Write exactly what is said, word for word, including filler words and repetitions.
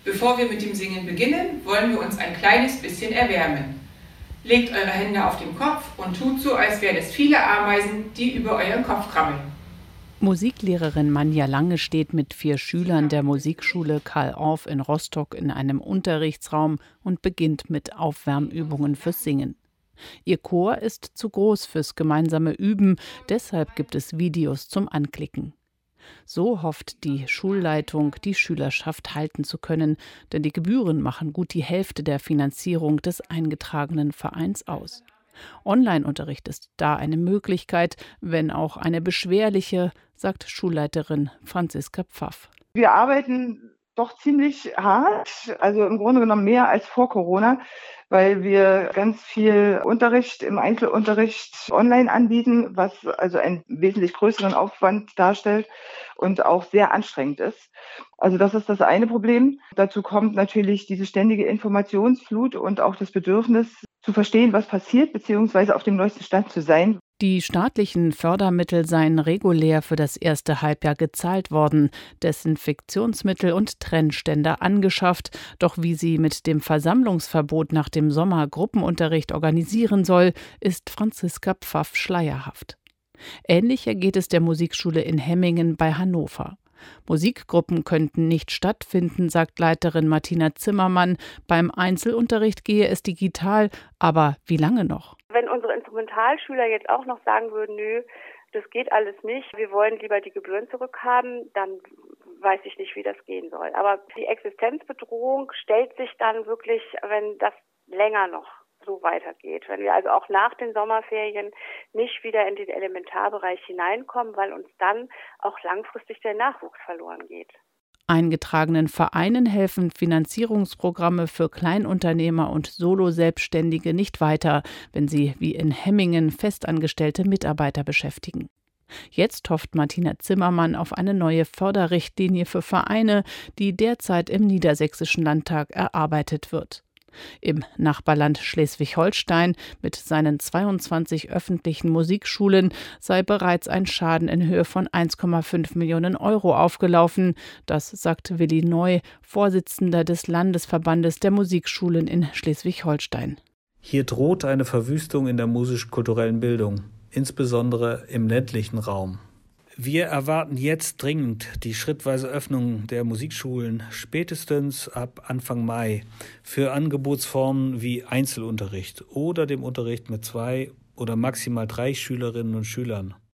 Bevor wir mit dem Singen beginnen, wollen wir uns ein kleines bisschen erwärmen. Legt eure Hände auf den Kopf und tut so, als wären es viele Ameisen, die über euren Kopf krabbeln. Musiklehrerin Manja Lange steht mit vier Schülern der Musikschule Karl Orff in Rostock in einem Unterrichtsraum und beginnt mit Aufwärmübungen fürs Singen. Ihr Chor ist zu groß fürs gemeinsame Üben, deshalb gibt es Videos zum Anklicken. So hofft die Schulleitung, die Schülerschaft halten zu können, denn die Gebühren machen gut die Hälfte der Finanzierung des eingetragenen Vereins aus. Online-Unterricht ist da eine Möglichkeit, wenn auch eine beschwerliche, sagt Schulleiterin Franziska Pfaff. Wir arbeiten doch ziemlich hart, also im Grunde genommen mehr als vor Corona, weil wir ganz viel Unterricht im Einzelunterricht online anbieten, was also einen wesentlich größeren Aufwand darstellt und auch sehr anstrengend ist. Also das ist das eine Problem. Dazu kommt natürlich diese ständige Informationsflut und auch das Bedürfnis zu verstehen, was passiert, beziehungsweise auf dem neuesten Stand zu sein. Die staatlichen Fördermittel seien regulär für das erste Halbjahr gezahlt worden, Desinfektionsmittel und Trennständer angeschafft. Doch wie sie mit dem Versammlungsverbot nach dem Sommer Gruppenunterricht organisieren soll, ist Franziska Pfaff schleierhaft. Ähnlich ergeht es der Musikschule in Hemmingen bei Hannover. Musikgruppen könnten nicht stattfinden, sagt Leiterin Martina Zimmermann. Beim Einzelunterricht gehe es digital, aber wie lange noch? Wenn unsere Instrumentalschüler jetzt auch noch sagen würden, nö, das geht alles nicht, wir wollen lieber die Gebühren zurückhaben, dann weiß ich nicht, wie das gehen soll. Aber die Existenzbedrohung stellt sich dann wirklich, wenn das länger noch so weitergeht. Wenn wir also auch nach den Sommerferien nicht wieder in den Elementarbereich hineinkommen, weil uns dann auch langfristig der Nachwuchs verloren geht. Eingetragenen Vereinen helfen Finanzierungsprogramme für Kleinunternehmer und Solo-Selbstständige nicht weiter, wenn sie wie in Hemmingen festangestellte Mitarbeiter beschäftigen. Jetzt hofft Martina Zimmermann auf eine neue Förderrichtlinie für Vereine, die derzeit im Niedersächsischen Landtag erarbeitet wird. Im Nachbarland Schleswig-Holstein mit seinen zweiundzwanzig öffentlichen Musikschulen sei bereits ein Schaden in Höhe von eins Komma fünf Millionen Euro aufgelaufen. Das sagt Willi Neu, Vorsitzender des Landesverbandes der Musikschulen in Schleswig-Holstein. Hier droht eine Verwüstung in der musisch-kulturellen Bildung, insbesondere im ländlichen Raum. Wir erwarten jetzt dringend die schrittweise Öffnung der Musikschulen, spätestens ab Anfang Mai, für Angebotsformen wie Einzelunterricht oder dem Unterricht mit zwei oder maximal drei Schülerinnen und Schülern.